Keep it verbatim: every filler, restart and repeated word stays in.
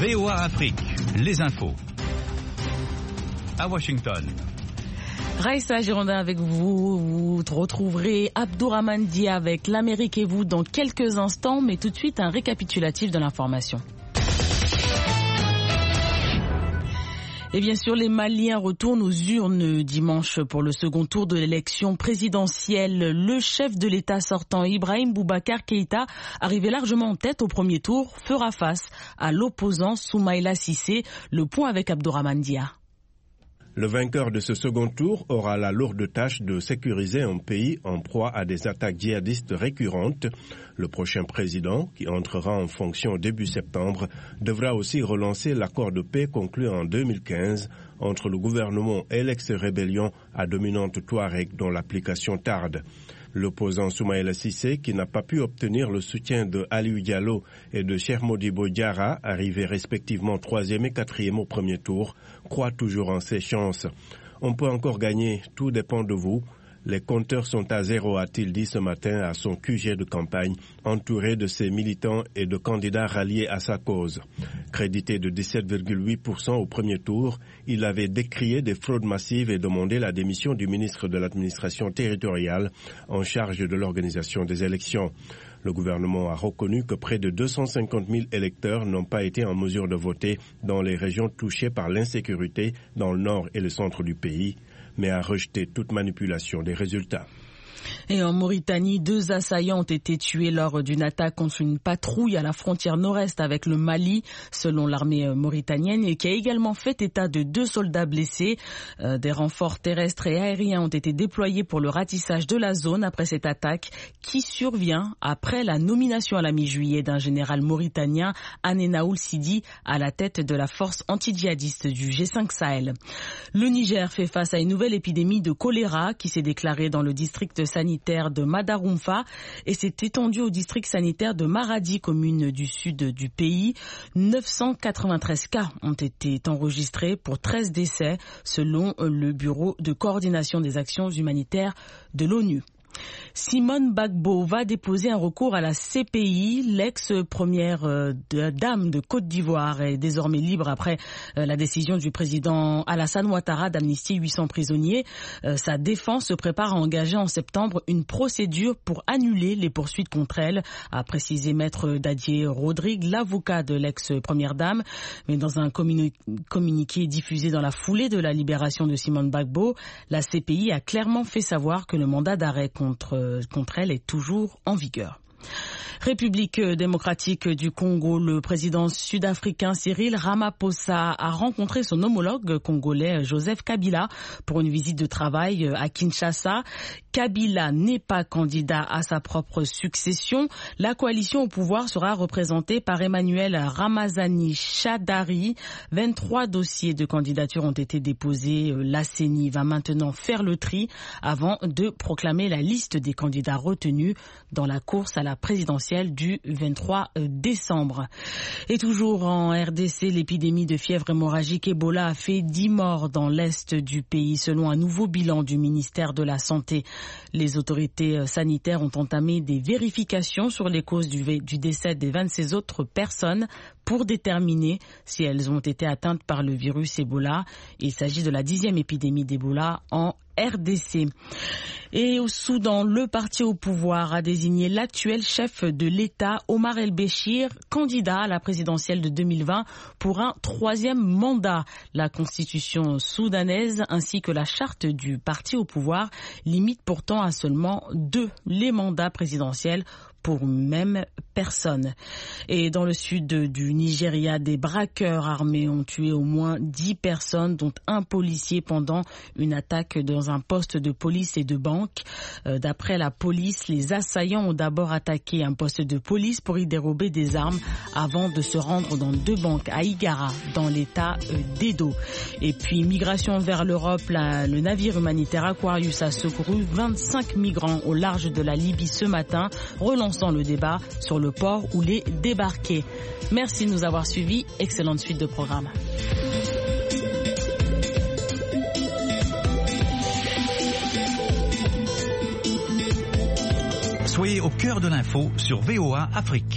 V O A Afrique, les infos. À Washington. Raïssa Girondin avec vous, vous retrouverez Abdourahmane Dia avec l'Amérique et vous dans quelques instants, mais tout de suite un récapitulatif de l'information. Et bien sûr, les Maliens retournent aux urnes dimanche pour le second tour de l'élection présidentielle. Le chef de l'État sortant, Ibrahim Boubacar Keïta, arrivé largement en tête au premier tour, fera face à l'opposant Soumaïla Cissé. Le point avec Abdourahmane Dia. Le vainqueur de ce second tour aura la lourde tâche de sécuriser un pays en proie à des attaques djihadistes récurrentes. Le prochain président, qui entrera en fonction début septembre, devra aussi relancer l'accord de paix conclu en deux mille quinze entre le gouvernement et l'ex-rébellion à dominante Touareg dont l'application tarde. L'opposant Soumaïla Cissé, qui n'a pas pu obtenir le soutien de Aliou Diallo et de Cheikh Modibo Diarra, arrivés respectivement troisième et quatrième au premier tour, croit toujours en ses chances. On peut encore gagner, tout dépend de vous. Les compteurs sont à zéro, a-t-il dit ce matin à son Q G de campagne, entouré de ses militants et de candidats ralliés à sa cause. Crédité de dix-sept virgule huit pour cent au premier tour, il avait décrié des fraudes massives et demandé la démission du ministre de l'administration territoriale en charge de l'organisation des élections. Le gouvernement a reconnu que près de deux cent cinquante mille électeurs n'ont pas été en mesure de voter dans les régions touchées par l'insécurité dans le nord et le centre du pays, mais a rejeté toute manipulation des résultats. Et en Mauritanie, deux assaillants ont été tués lors d'une attaque contre une patrouille à la frontière nord-est avec le Mali, selon l'armée mauritanienne, et qui a également fait état de deux soldats blessés. Euh, des renforts terrestres et aériens ont été déployés pour le ratissage de la zone après cette attaque qui survient après la nomination à la mi-juillet d'un général mauritanien, Anenaoul Sidi, à la tête de la force anti-djihadiste du G cinq Sahel. Le Niger fait face à une nouvelle épidémie de choléra qui s'est déclarée dans le district sanitaire de Madarumfa et s'est étendue au district sanitaire de Maradi, commune du sud du pays. neuf cent quatre-vingt-treize cas ont été enregistrés pour treize décès selon le Bureau de coordination des actions humanitaires de l'ONU. Simone Gbagbo va déposer un recours à la C P I. L'ex-première euh, de, dame de Côte d'Ivoire est désormais libre après euh, la décision du président Alassane Ouattara d'amnistier huit cents prisonniers. Euh, sa défense se prépare à engager en septembre une procédure pour annuler les poursuites contre elle, a précisé maître Dadier Rodrigue, l'avocat de l'ex-première dame. Mais dans un communi- communiqué diffusé dans la foulée de la libération de Simone Gbagbo, la C P I a clairement fait savoir que le mandat d'arrêt contre contre elle est toujours en vigueur. République démocratique du Congo, le président sud-africain Cyril Ramaphosa a rencontré son homologue congolais Joseph Kabila pour une visite de travail à Kinshasa. Kabila n'est pas candidat à sa propre succession. La coalition au pouvoir sera représentée par Emmanuel Ramazani Shadari. vingt-trois dossiers de candidature ont été déposés. La C E N I va maintenant faire le tri avant de proclamer la liste des candidats retenus dans la course à la présidentielle du vingt-trois décembre. Et toujours en R D C, l'épidémie de fièvre hémorragique Ebola a fait dix morts dans l'est du pays, selon un nouveau bilan du ministère de la Santé. Les autorités sanitaires ont entamé des vérifications sur les causes du, du décès des vingt-six autres personnes pour déterminer si elles ont été atteintes par le virus Ebola. Il s'agit de la dixième épidémie d'Ebola en R D C. Et au Soudan, le parti au pouvoir a désigné l'actuel chef de l'État, Omar El-Béchir, candidat à la présidentielle de deux mille vingt pour un troisième mandat. La constitution soudanaise ainsi que la charte du parti au pouvoir limitent pourtant à seulement deux les mandats présidentiels pour une même personne. Et dans le sud du Nigeria, des braqueurs armés ont tué au moins dix personnes, dont un policier pendant une attaque dans un poste de police et de banque. Euh, d'après la police, les assaillants ont d'abord attaqué un poste de police pour y dérober des armes avant de se rendre dans deux banques à Igara, dans l'état euh, d'Edo. Et puis, migration vers l'Europe, la, le navire humanitaire Aquarius a secouru vingt-cinq migrants au large de la Libye ce matin, relançant le débat sur le port où les débarquer. Merci de nous avoir suivis. Excellente suite de programme. Soyez au cœur de l'info sur V O A Afrique.